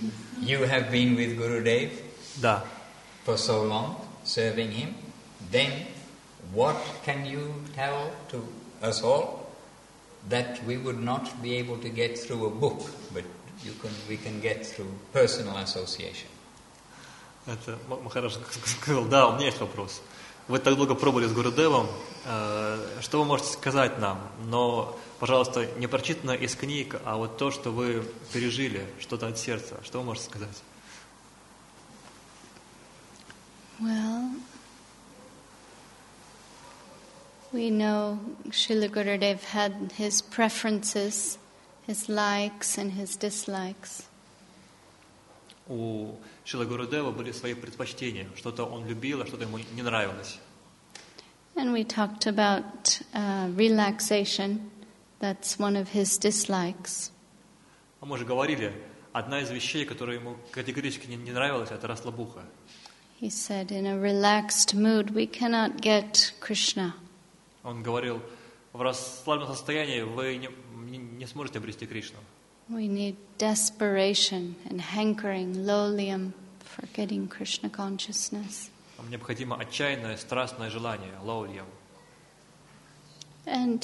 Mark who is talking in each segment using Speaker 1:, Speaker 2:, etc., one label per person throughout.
Speaker 1: You have been with Gurudev
Speaker 2: Да.
Speaker 1: for so long, serving him. Then what can you tell to us all that we would not be able to get through a book, but we can get through personal association?
Speaker 2: Это Махарадж сказал, да, у меня есть вопрос. Вы так долго пробовали с Гурудевом, что вы можете сказать нам? Но, пожалуйста, не прочитано из книг, а вот то, что вы пережили, что-то от сердца. Что вы можете сказать?
Speaker 3: Well, we know Srila Gurudev had his preferences, his likes and his dislikes.
Speaker 2: У Шрила Гурудева были свои предпочтения. Что-то он любил, а что-то ему не нравилось.
Speaker 3: And we talked about relaxation. That's one of his dislikes.
Speaker 2: А мы же говорили, одна из вещей, которая ему категорически не нравилась, это расслабуха.
Speaker 3: He said, in a relaxed mood, we cannot get Krishna.
Speaker 2: Он говорил, в расслабленном состоянии вы не сможете обрести Кришну.
Speaker 3: We need desperation and hankering, lolium, for getting Krishna consciousness.
Speaker 2: Нам необходимо отчаянное, страстное желание, лаульям.
Speaker 3: And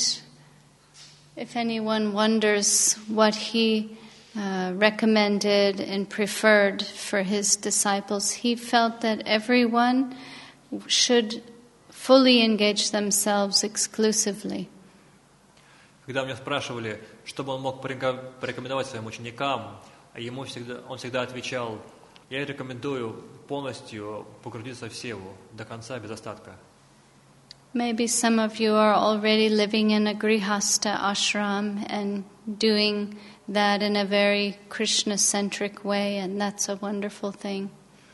Speaker 3: if anyone wonders what he recommended and preferred for his disciples, he felt that everyone should fully engage themselves exclusively.
Speaker 2: Когда меня спрашивали, что бы он мог порекомендовать своим ученикам, он всегда отвечал, я рекомендую полностью погрузиться в севу, до конца, без остатка.
Speaker 3: Maybe some of you are already living in a grihasta ashram and doing that in a very Krishna-centric way, and that's a wonderful thing.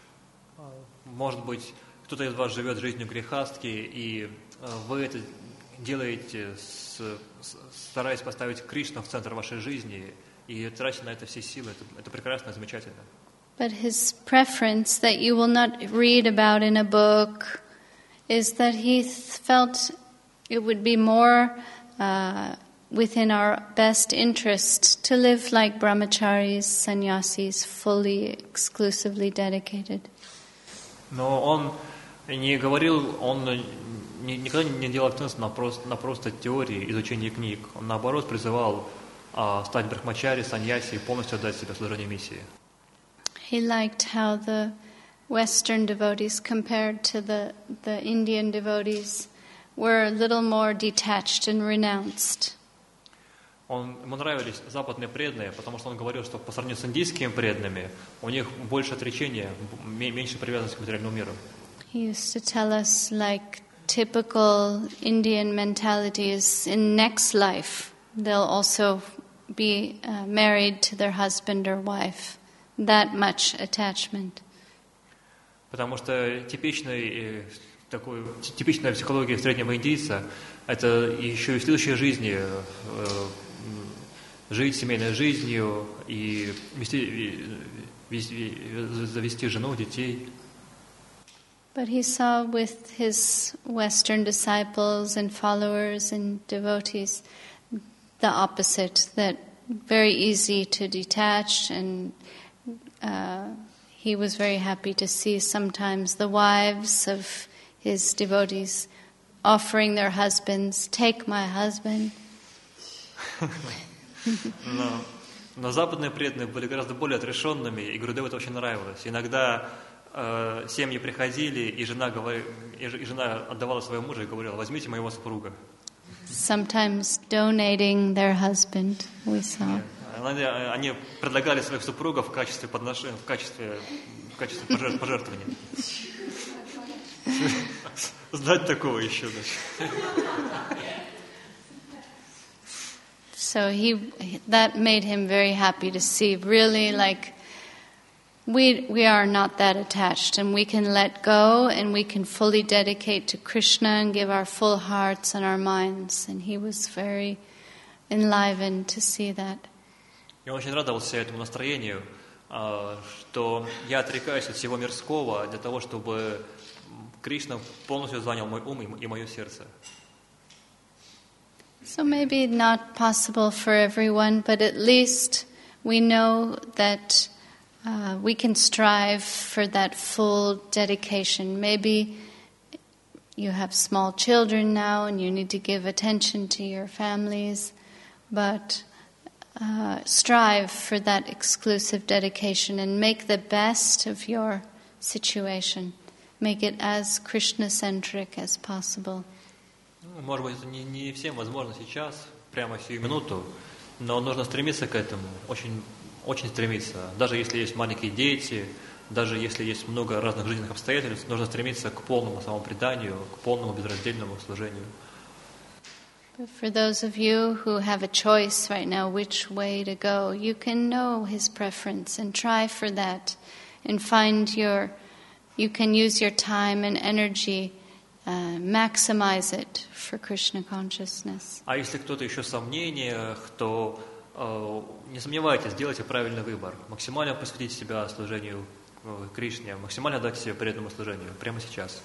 Speaker 2: Может быть, кто-то из вас живет жизнью грехастки, и вы это делаете, стараясь поставить Кришну в центр вашей жизни и тратить на это все силы. Это прекрасно и замечательно.
Speaker 3: But his preference that you will not read about in a book is that he felt it would be more within our best interest to live like brahmacharis, sannyasis, fully, exclusively dedicated.
Speaker 2: Но он не говорил, он никогда не делал акцент на просто теории, изучение книг. Он, наоборот, призывал стать брахмачари, саньяси и полностью отдать себя служению миссии.
Speaker 3: He liked how the Western devotees compared to the Indian devotees were a little more detached and renounced.
Speaker 2: Ему нравились западные преданные, потому что он говорил, что по сравнению с индийскими преданными у них больше отречения, меньше привязанности к материальному миру.
Speaker 3: He used to tell us like typical Indian mentality is in next life they'll also be married to their husband or wife. That much attachment.
Speaker 2: Потому что типичная психология среднего индийца – это еще и в следующей жизни жить семейной жизнью и завести жену, детей.
Speaker 3: But he saw with his Western disciples and followers and devotees the opposite, that very easy to detach, and he was very happy to see sometimes the wives of his devotees offering their husbands, take my husband.
Speaker 2: Но западные преданные были гораздо более отрешенными, и Гурудеву это очень нравилось. Иногда семьи приходили, и жена отдавала своего мужа и говорила, возьмите моего супруга.
Speaker 3: Sometimes donating their husband, we saw.
Speaker 2: Они предлагали своих супругов в качестве подношения, в качестве пожертвования. Знать такого еще.
Speaker 3: So that made him very happy to see, really, like, we are not that attached, and we can let go, and we can fully dedicate to Krishna and give our full hearts and our minds. And he was very enlivened to see that.
Speaker 2: Я очень радовался этому настроению, что я отрекаюсь от всего мирского для того, чтобы Кришна полностью занял мой ум и мое сердце.
Speaker 3: So maybe not possible for everyone, but at least we know that we can strive for that full dedication. Maybe you have small children now and you need to give attention to your families, but strive for that exclusive dedication and make the best of your situation. Make it as Krishna-centric as possible.
Speaker 2: Может быть, не всем возможно сейчас, прямо сию минуту, но нужно стремиться к этому, очень стремиться. Даже если есть маленькие дети, даже если есть много разных жизненных обстоятельств, нужно стремиться к полному самопреданию, к полному безраздельному служению.
Speaker 3: But for those of you who have a choice right now which way to go, you can know His preference and try for that and you can use your time and energy, maximize it for Krishna consciousness.
Speaker 2: А если кто-то еще в сомнениях, то не сомневайтесь, делайте правильный выбор. Максимально посвятите себя служению Кришне, максимально дать себе преданному служению прямо сейчас.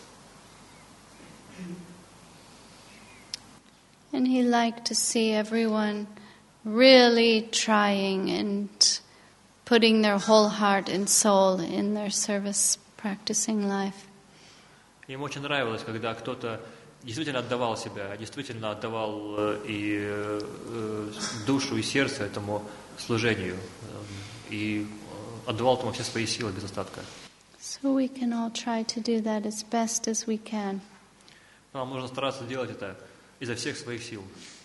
Speaker 3: And He liked to see everyone really trying and putting their whole heart and soul in their service practicing life.
Speaker 2: Ему очень нравилось, когда кто-то действительно отдавал себя, действительно отдавал и душу, и сердце этому служению, и отдавал этому все свои силы без остатка.
Speaker 3: So we can all try to do that as best as we can.
Speaker 2: Нам нужно стараться делать это изо всех своих сил.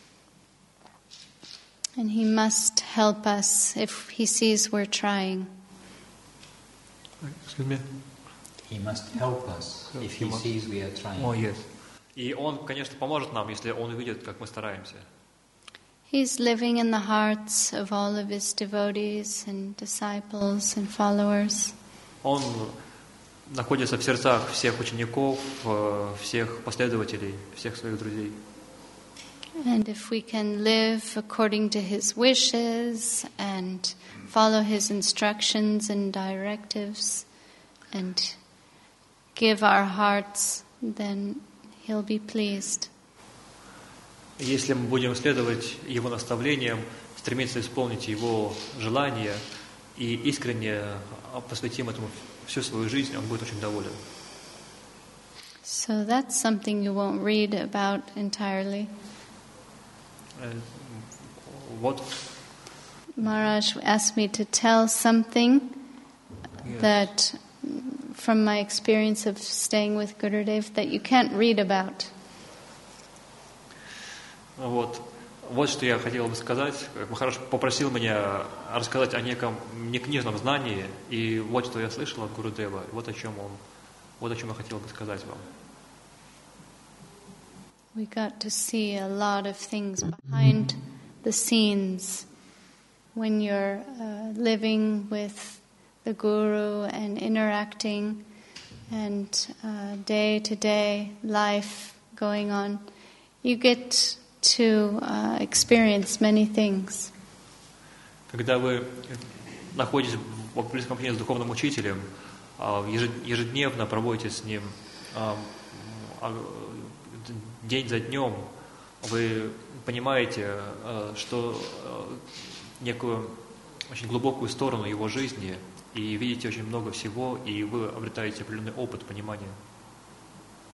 Speaker 3: And He must help us if He sees we're trying.
Speaker 2: Excuse me?
Speaker 1: He must help us if He sees we are trying.
Speaker 2: Oh, yes. И Он, конечно, поможет нам, если Он увидит, как мы стараемся.
Speaker 3: He's living in the hearts of all of His devotees and disciples and followers.
Speaker 2: Он находится в сердцах всех учеников, всех последователей, всех своих друзей.
Speaker 3: And if we can live according to His wishes and follow His instructions and directives and give our hearts, then He'll be pleased.
Speaker 2: Если мы будем следовать Его наставлениям, стремиться исполнить Его желания и искренне посвятим этому всю свою жизнь, Он будет очень доволен.
Speaker 3: So that's something you won't read about entirely.
Speaker 2: Вот.
Speaker 3: Maharaj asked me to tell something
Speaker 2: Yes.
Speaker 3: that, from my experience of staying with Gurudev, that you can't read about.
Speaker 2: Вот что я хотел бы сказать. Махарадж попросил меня рассказать о неком некнижном знании, и вот что я слышал от Гурудева, вот о чем я хотел бы сказать вам.
Speaker 3: We got to see a lot of things behind the scenes when you're living with the Guru and interacting and day-to-day life going on. You get to experience many things.
Speaker 2: Когда вы находитесь в близком общении с духовным учителем, ежедневно проводите с ним день за днем, вы понимаете, что некую очень глубокую сторону его жизни, и видите очень много всего, и вы обретаете определенный опыт понимания.